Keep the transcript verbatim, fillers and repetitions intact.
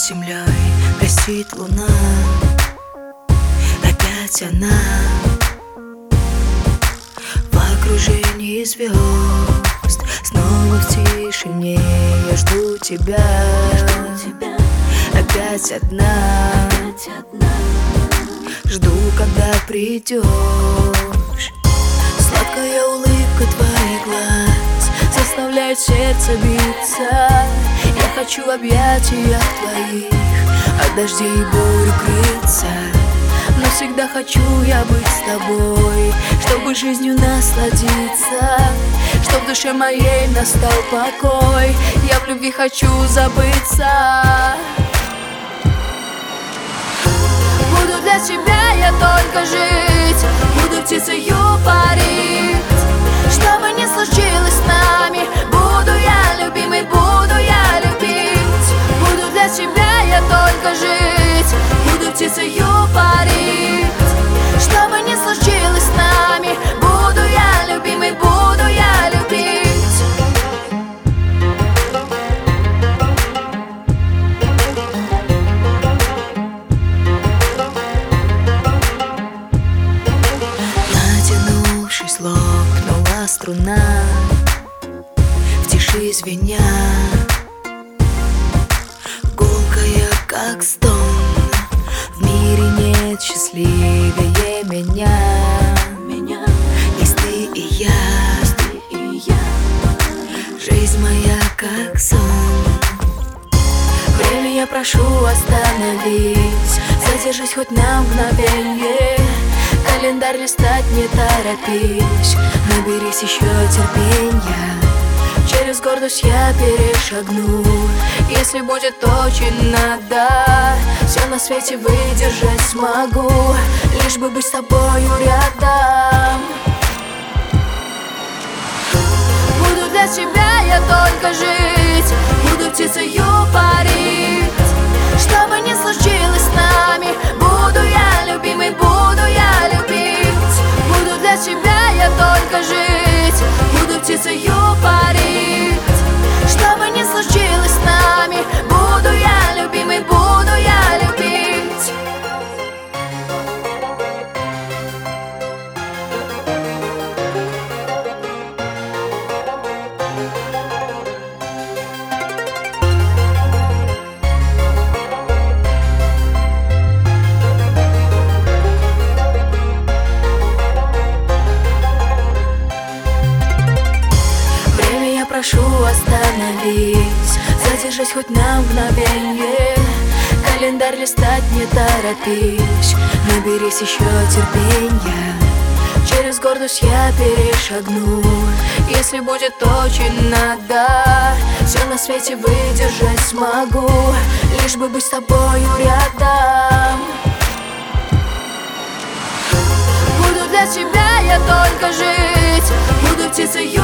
землей блестит луна. Опять она в окружении звезд. Снова в тишине я жду тебя, я жду тебя. Опять одна, опять одна. Жду, когда придешь. Сладкая улыбка твоих глаз заставляет сердце биться. Я хочу в объятиях твоих от дождей и бурь укрыться. Но всегда хочу я быть с тобой, чтобы жизнью насладиться, чтоб в душе моей настал покой. Я в любви хочу забыться. Буду для тебя я только жить, буду птицею парить. Что бы ни случилось с нами, буду я любимой, буду я любить. Буду для тебя я только жить, буду птицею парить. Что бы ни случилось с нами, буду я любимой, буду я любить. Натянувшись, лопнула струна, в тиши звеня, гулкая, как стон. В мире нет счастливее меня, меня. Есть ты и я, есть ты и я. Жизнь моя, как сон. Время я прошу остановить, задержись хоть на мгновенье. Календарь листать не торопись, наберись еще терпенья. Через гордость я перешагну, если будет очень надо. Все на свете выдержать смогу, лишь бы быть с тобою рядом. Буду для тебя я только жить, буду птицею парить. Что бы ни случилось с нами, буду я любимой, буду я любить. Буду для тебя я только жить, буду птицею парить. Что бы ни случилось с нами, буду я любимой, буду я любить. Прошу остановить, задержись хоть на мгновенье. Календарь листать не торопись, наберись еще терпенья. Через гордость я перешагну, если будет очень надо. Все на свете выдержать смогу, лишь бы быть с тобою рядом. Буду для тебя я только жить, буду птицею